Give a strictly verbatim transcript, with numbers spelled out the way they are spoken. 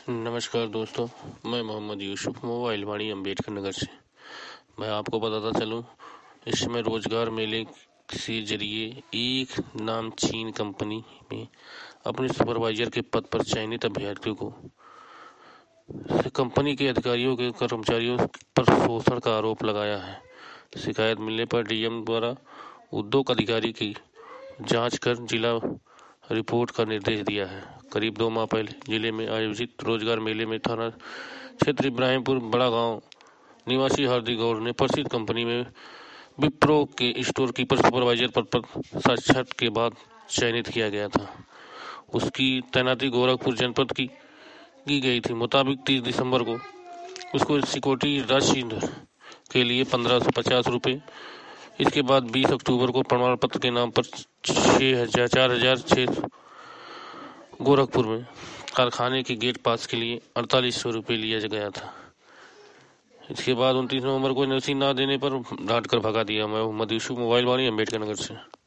नमस्कार दोस्तों, मैं मोहम्मद यूसुफ मोबाइल वाणी अम्बेडकर नगर से। मैं आपको बताता चलूं, इस समय रोजगार मेले से जरिए एक नामचीन कंपनी में अपने सुपरवाइजर के पद पर चयनित अभ्यर्थियों को कंपनी के अधिकारियों के कर्मचारियों पर शोषण का आरोप लगाया है। शिकायत मिलने पर डीएम द्वारा उद्योग अधिकारी की जांच कर जिला रिपोर्ट का निर्देश दिया है। करीब दो माह पहले जिले में आयोजित रोजगार मेले में थाना क्षेत्र इब्राहिमपुर बड़ा गांव निवासी हार्दिक गौर ने प्रसिद्ध कंपनी में विप्रो के स्टोर कीपर सुपरवाइजर पद पर साक्षात के बाद चयनित किया गया था। उसकी तैनाती गोरखपुर जनपद की की गई थी। मुताबिक तीस दिसंबर को उसको सिक्योरिटी राशि के लिए पंद्रह सौ पचास रुपये, इसके बाद बीस अक्टूबर को प्रमाण पत्र के नाम पर छः हजार चार हजार छः गोरखपुर में कारखाने के गेट पास के लिए अड़तालीस सौ रुपये लिया गया था। इसके बाद उनतीस नवंबर को एनओसी ना देने पर डांट कर भगा दिया। मैं मोहम्मद यूसुफ मोबाइल वाणी अम्बेडकर नगर से।